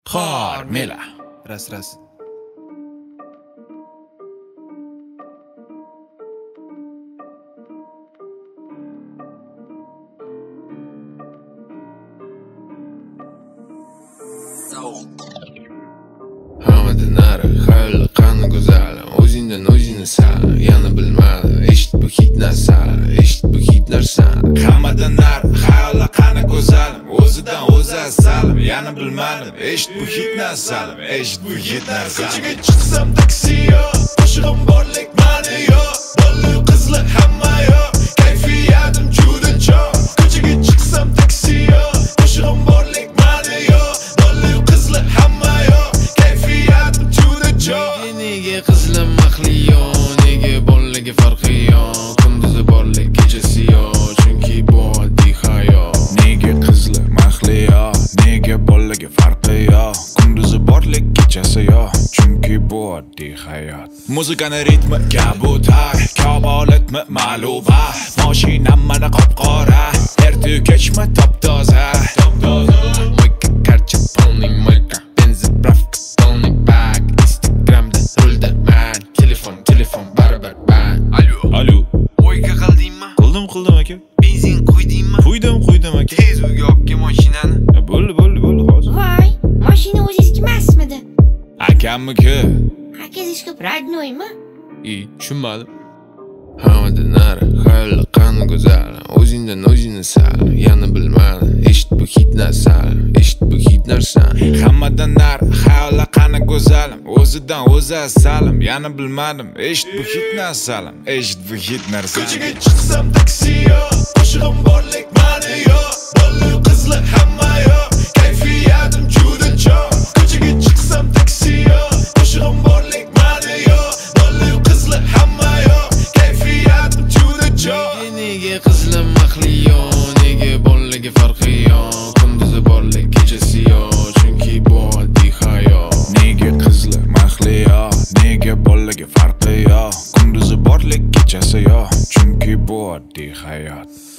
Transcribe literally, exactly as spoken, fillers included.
Xormela. Ras ras. Hammadan nari xayol qani go'zal, o'zingdan o'zingni sal, yana bilmadim, eshit bu hit narsa, eshit bu hit narsa. Hammadan nari xayol qani go'zal, o'zidan o'zi asal, yana bilmadim, eshit bu hit narsa, eshit bu hit narsa. Ko'chaga chiqsam taksi yo'q, qo'shig'im borlik mani yo'q, bola qizlar hamma yo'q, kayfiyatim juda cho'q. Ko'chaga chiqsam taksi yo'q, qo'shig'im borlik mani yo'q, bola qizlar hamma yo'q, kayfiyatim juda cho'q. Nega qizlar maxli yo'q, nega bolaga farqi yo'q, kunduzi borlik kechasi yo'q, chunki bu oddiy hayot. Nega qizlar maxli yo'q, nega bolaga farqi yo'q, kunduzi borlik kechasi yo'q, chunki bu oddiy hayot. Muzikani ritmi kabutar, kabolatmi ma'luba, mashinam mana qop-qora, erta kechmi top-toza, top-toza. Mo'yka karcha polniy mo'yka, benzapravka polniy bak, Instagramda rulda man, telefon telefon baribir man. Alo Alo, Mo'yka qildingmi? qildim qildim aka. Benzin quydingmi? Quydim quydim aka. Tez uyga olib kel mashinani. Ya, Bo'ldi bo'ldi bo'ldi hozir. Voy, mashina o'zingizniki emasmidi? akamniki. Akangizga radnoymi? I, tushunmadim. Hammadan nari xayol qani go'zal, o'zingdan o'zingni sal, yana bilmadim, eshit bu hit narsa, eshit bu hit narsa. Hammadan nari xayol qani go'zal, o'zidan o'zi asal, yana bilmadim, eshit bu hit narsa, eshit bu hit narsa. Ko'chaga chiqsam taksi yo'q, qo'shig'im borlik mani yo'q, bola qizlar hamma yo'q, kayfiyatim juda cho'q. Ko'chaga chiqsam taksi yo'q, qo'shig'im borlik mani yo'q, bola qizlar hamma yo'q, kayfiyatim juda cho'q. Nega qizlar maxli yo'q, nega bolaga farqi yo'q, kunduzi borlik kechasi yo'q, chunki bu oddiy hayot. Nega qizlar maxli yo'q, nega bolaga farqi yo'q, kunduzi borlik kechasi yo'q, chunki bu oddiy hayot.